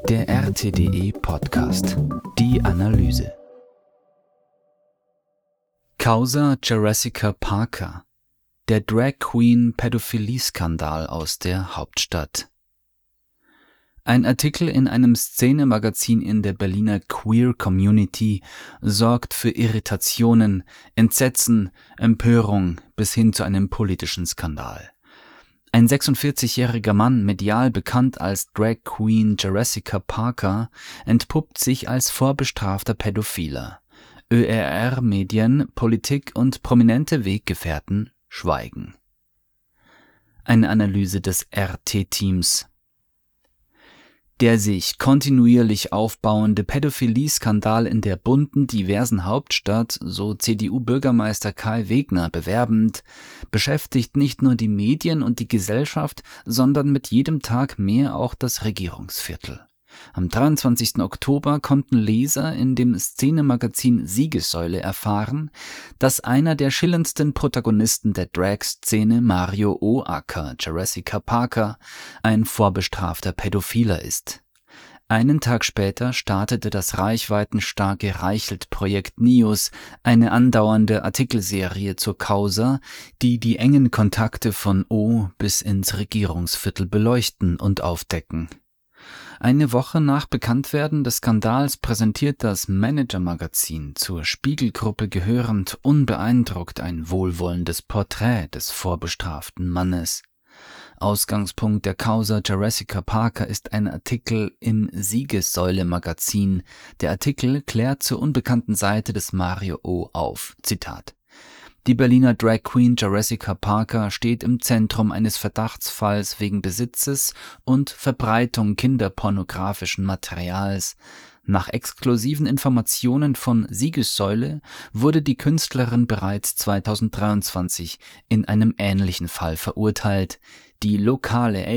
Der RTDE Podcast. Die Analyse. Causa Jessica Parker. Der Drag Queen Pädophilie-Skandal aus der Hauptstadt. Ein Artikel in einem Szene-Magazin in der Berliner Queer-Community sorgt für Irritationen, Entsetzen, Empörung bis hin zu einem politischen Skandal. Ein 46-jähriger Mann, medial bekannt als Drag Queen Jessica Parker, entpuppt sich als vorbestrafter Pädophiler. ÖRR-Medien, Politik und prominente Weggefährten schweigen. Eine Analyse des RT-Teams. Der sich kontinuierlich aufbauende Pädophilie-Skandal in der bunten, diversen Hauptstadt, so CDU-Bürgermeister Kai Wegner bewerbend, beschäftigt nicht nur die Medien und die Gesellschaft, sondern mit jedem Tag mehr auch das Regierungsviertel. Am 23. Oktober konnten Leser in dem Szene-Magazin Siegessäule erfahren, dass einer der schillerndsten Protagonisten der Drag-Szene, Mario O. aka Jessica Parker, ein vorbestrafter Pädophiler ist. Einen Tag später startete das reichweitenstarke Reichelt-Projekt News eine andauernde Artikelserie zur Causa, die die engen Kontakte von O bis ins Regierungsviertel beleuchten und aufdecken. Eine Woche nach Bekanntwerden des Skandals präsentiert das Manager-Magazin, zur Spiegelgruppe gehörend, unbeeindruckt ein wohlwollendes Porträt des vorbestraften Mannes. Ausgangspunkt der Causa Jessica Parker ist ein Artikel im Siegessäule-Magazin. Der Artikel klärt zur unbekannten Seite des Mario O. auf. Zitat: Die Berliner Drag Queen Jessica Parker steht im Zentrum eines Verdachtsfalls wegen Besitzes und Verbreitung kinderpornografischen Materials. Nach exklusiven Informationen von Siegessäule wurde die Künstlerin bereits 2023 in einem ähnlichen Fall verurteilt. Die lokale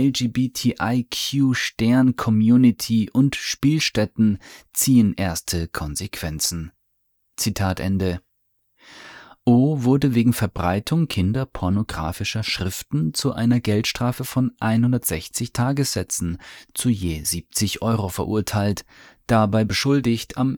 LGBTIQ-Stern-Community und Spielstätten ziehen erste Konsequenzen. Zitat Ende. O wurde wegen Verbreitung kinderpornografischer Schriften zu einer Geldstrafe von 160 Tagessätzen zu je 70 € verurteilt, dabei beschuldigt, am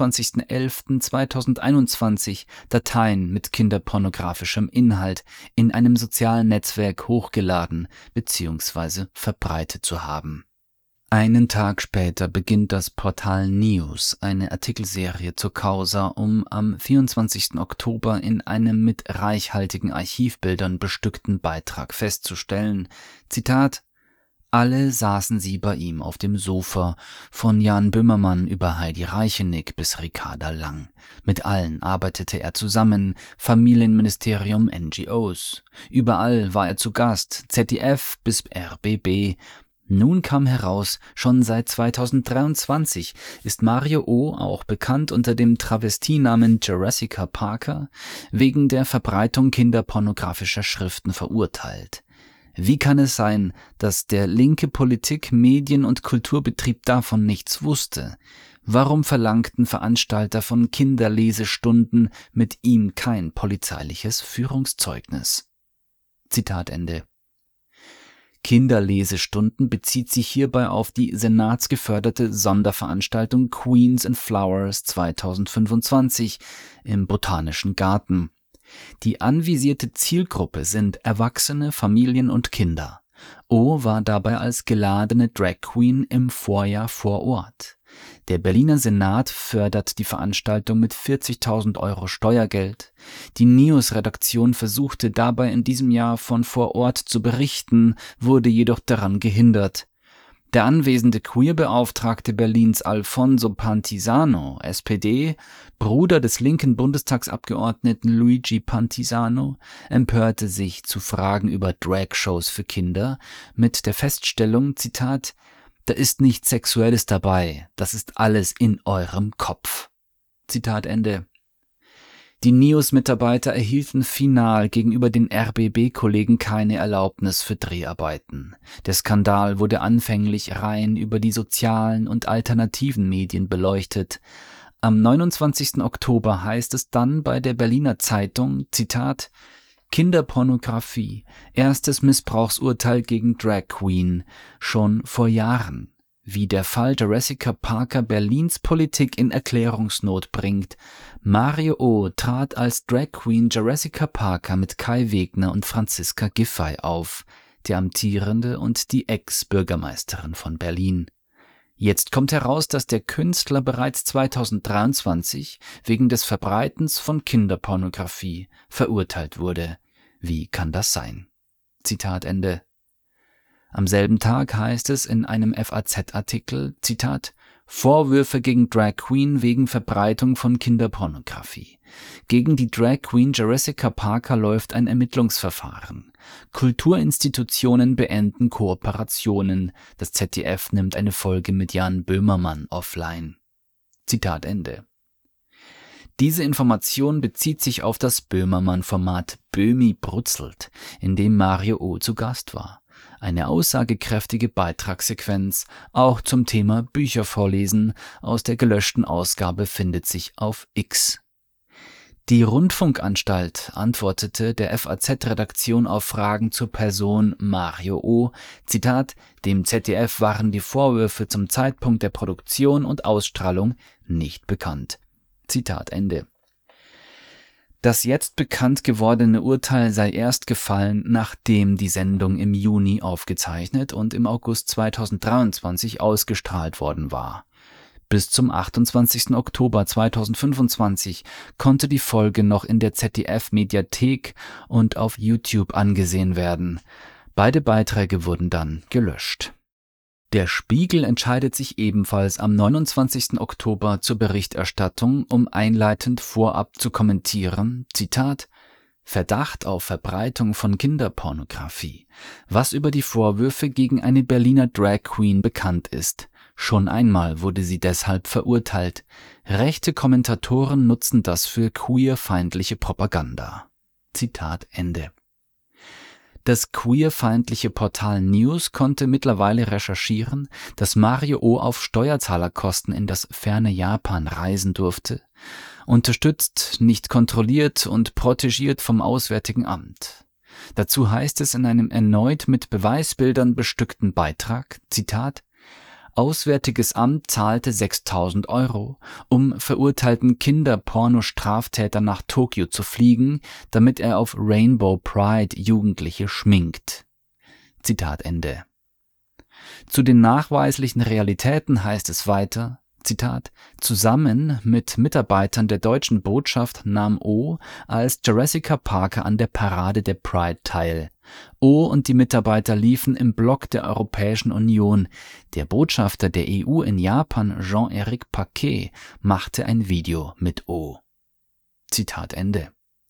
24.11.2021 Dateien mit kinderpornografischem Inhalt in einem sozialen Netzwerk hochgeladen bzw. verbreitet zu haben. Einen Tag später beginnt das Portal News eine Artikelserie zur Causa, um am 24. Oktober in einem mit reichhaltigen Archivbildern bestückten Beitrag festzustellen, Zitat: Alle saßen sie bei ihm auf dem Sofa, von Jan Böhmermann über Heidi Reichenick bis Ricarda Lang. Mit allen arbeitete er zusammen, Familienministerium, NGOs. Überall war er zu Gast, ZDF bis RBB. Nun kam heraus, schon seit 2023 ist Mario O. auch bekannt unter dem Travestienamen Jessica Parker wegen der Verbreitung kinderpornografischer Schriften verurteilt. Wie kann es sein, dass der linke Politik-, Medien- und Kulturbetrieb davon nichts wusste? Warum verlangten Veranstalter von Kinderlesestunden mit ihm kein polizeiliches Führungszeugnis? Zitat Ende. Kinderlesestunden bezieht sich hierbei auf die senatsgeförderte Sonderveranstaltung Queens and Flowers 2025 im Botanischen Garten. Die anvisierte Zielgruppe sind Erwachsene, Familien und Kinder. O war dabei als geladene Drag Queen im Vorjahr vor Ort. Der Berliner Senat fördert die Veranstaltung mit 40.000 € Steuergeld. Die News-Redaktion versuchte dabei in diesem Jahr von vor Ort zu berichten, wurde jedoch daran gehindert. Der anwesende Queer-Beauftragte Berlins Alfonso Pantisano, SPD, Bruder des linken Bundestagsabgeordneten Luigi Pantisano, empörte sich zu Fragen über Drag-Shows für Kinder mit der Feststellung, Zitat: Da ist nichts Sexuelles dabei, das ist alles in eurem Kopf. Zitat Ende. Die News-Mitarbeiter erhielten final gegenüber den RBB-Kollegen keine Erlaubnis für Dreharbeiten. Der Skandal wurde anfänglich rein über die sozialen und alternativen Medien beleuchtet. Am 29. Oktober heißt es dann bei der Berliner Zeitung, Zitat: Kinderpornografie, erstes Missbrauchsurteil gegen Drag Queen, schon vor Jahren. Wie der Fall Jurassica Parker Berlins Politik in Erklärungsnot bringt. Mario O. trat als Drag Queen Jurassica Parker mit Kai Wegner und Franziska Giffey auf, die amtierende und die Ex-Bürgermeisterin von Berlin. Jetzt kommt heraus, dass der Künstler bereits 2023 wegen des Verbreitens von Kinderpornografie verurteilt wurde. Wie kann das sein? Zitat Ende. Am selben Tag heißt es in einem FAZ-Artikel, Zitat, Vorwürfe gegen Drag Queen wegen Verbreitung von Kinderpornografie. Gegen die Drag Queen Jurassica Parker läuft ein Ermittlungsverfahren. Kulturinstitutionen beenden Kooperationen. Das ZDF nimmt eine Folge mit Jan Böhmermann offline. Zitat Ende. Diese Information bezieht sich auf das Böhmermann-Format Böhmi brutzelt, in dem Mario O. zu Gast war. Eine aussagekräftige Beitragssequenz, auch zum Thema Bücher vorlesen, aus der gelöschten Ausgabe findet sich auf X. Die Rundfunkanstalt antwortete der FAZ-Redaktion auf Fragen zur Person Mario O. Zitat, dem ZDF waren die Vorwürfe zum Zeitpunkt der Produktion und Ausstrahlung nicht bekannt. Zitat Ende. Das jetzt bekannt gewordene Urteil sei erst gefallen, nachdem die Sendung im Juni aufgezeichnet und im August 2023 ausgestrahlt worden war. Bis zum 28. Oktober 2025 konnte die Folge noch in der ZDF-Mediathek und auf YouTube angesehen werden. Beide Beiträge wurden dann gelöscht. Der Spiegel entscheidet sich ebenfalls am 29. Oktober zur Berichterstattung, um einleitend vorab zu kommentieren, Zitat, Verdacht auf Verbreitung von Kinderpornografie. Was über die Vorwürfe gegen eine Berliner Drag Queen bekannt ist. Schon einmal wurde sie deshalb verurteilt. Rechte Kommentatoren nutzen das für queerfeindliche Propaganda. Zitat Ende. Das queerfeindliche Portal News konnte mittlerweile recherchieren, dass Mario O. auf Steuerzahlerkosten in das ferne Japan reisen durfte, unterstützt, nicht kontrolliert und protegiert vom Auswärtigen Amt. Dazu heißt es in einem erneut mit Beweisbildern bestückten Beitrag, Zitat, Auswärtiges Amt zahlte 6.000 €, um verurteilten Kinderpornostraftäter nach Tokio zu fliegen, damit er auf Rainbow Pride Jugendliche schminkt. Zitat Ende. Zu den nachweislichen Realitäten heißt es weiter, Zitat, zusammen mit Mitarbeitern der deutschen Botschaft nahm O. als Jurassica Parker an der Parade der Pride teil. O. und die Mitarbeiter liefen im Block der Europäischen Union. Der Botschafter der EU in Japan, Jean-Éric Paquet, machte ein Video mit O. Zitat Ende.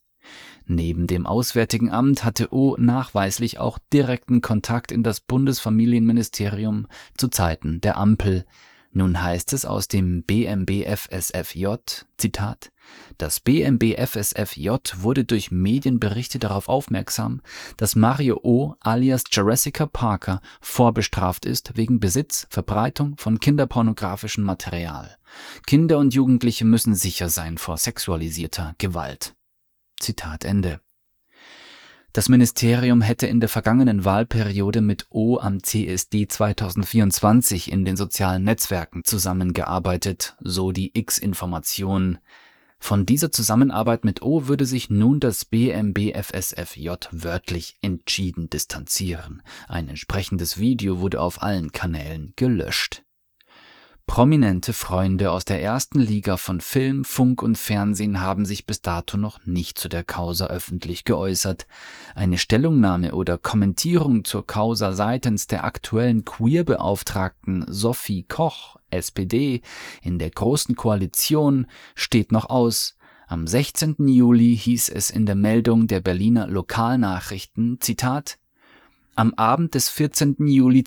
Neben dem Auswärtigen Amt hatte O. nachweislich auch direkten Kontakt in das Bundesfamilienministerium zu Zeiten der Ampel. Nun heißt es aus dem BMBF-SFJ, Zitat, das BMBF-SFJ wurde durch Medienberichte darauf aufmerksam, dass Mario O. alias Jurassica Parker vorbestraft ist wegen Besitz, Verbreitung von kinderpornografischem Material. Kinder und Jugendliche müssen sicher sein vor sexualisierter Gewalt. Zitat Ende. Das Ministerium hätte in der vergangenen Wahlperiode mit O. am CSD 2024 in den sozialen Netzwerken zusammengearbeitet, so die X-Information. Von dieser Zusammenarbeit mit O. würde sich nun das BMBF-SFJ wörtlich entschieden distanzieren. Ein entsprechendes Video wurde auf allen Kanälen gelöscht. Prominente Freunde aus der ersten Liga von Film, Funk und Fernsehen haben sich bis dato noch nicht zu der Causa öffentlich geäußert. Eine Stellungnahme oder Kommentierung zur Causa seitens der aktuellen Queer-Beauftragten Sophie Koch, SPD, in der Großen Koalition steht noch aus. Am 16. Juli hieß es in der Meldung der Berliner Lokalnachrichten, Zitat, am Abend des 14. Juli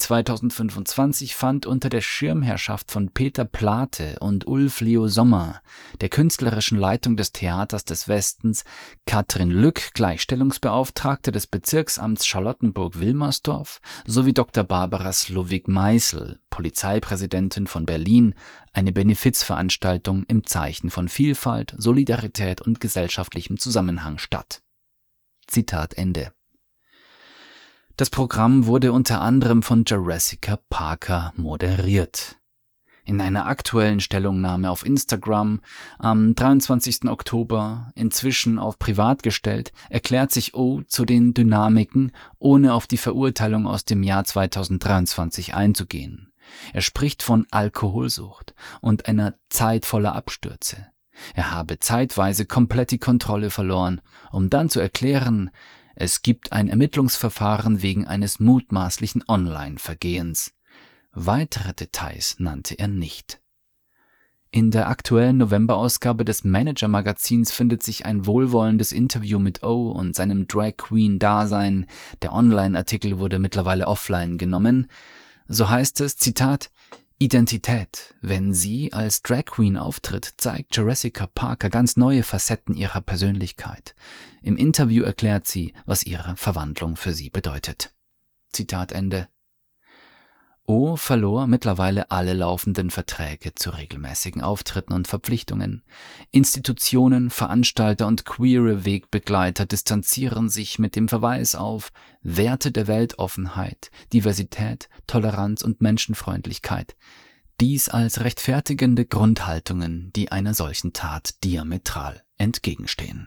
2025 fand unter der Schirmherrschaft von Peter Plate und Ulf Leo Sommer, der künstlerischen Leitung des Theaters des Westens, Katrin Lück, Gleichstellungsbeauftragte des Bezirksamts Charlottenburg-Wilmersdorf, sowie Dr. Barbara Slowik-Meißel, Polizeipräsidentin von Berlin, eine Benefizveranstaltung im Zeichen von Vielfalt, Solidarität und gesellschaftlichem Zusammenhang statt. Zitat Ende. Das Programm wurde unter anderem von Jessica Parker moderiert. In einer aktuellen Stellungnahme auf Instagram am 23. Oktober, inzwischen auf privat gestellt, erklärt sich O zu den Dynamiken, ohne auf die Verurteilung aus dem Jahr 2023 einzugehen. Er spricht von Alkoholsucht und einer Zeit voller Abstürze. Er habe zeitweise komplett die Kontrolle verloren, um dann zu erklären, es gibt ein Ermittlungsverfahren wegen eines mutmaßlichen Online-Vergehens. Weitere Details nannte er nicht. In der aktuellen Novemberausgabe des Manager-Magazins findet sich ein wohlwollendes Interview mit O und seinem Drag-Queen-Dasein. Der Online-Artikel wurde mittlerweile offline genommen. So heißt es, Zitat, Identität. Wenn sie als Drag Queen auftritt, zeigt Jessica Parker ganz neue Facetten ihrer Persönlichkeit. Im Interview erklärt sie, was ihre Verwandlung für sie bedeutet. Zitat Ende. O verlor mittlerweile alle laufenden Verträge zu regelmäßigen Auftritten und Verpflichtungen. Institutionen, Veranstalter und queere Wegbegleiter distanzieren sich mit dem Verweis auf Werte der Weltoffenheit, Diversität, Toleranz und Menschenfreundlichkeit. Dies als rechtfertigende Grundhaltungen, die einer solchen Tat diametral entgegenstehen.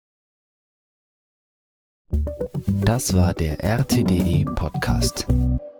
Das war der RTDE Podcast.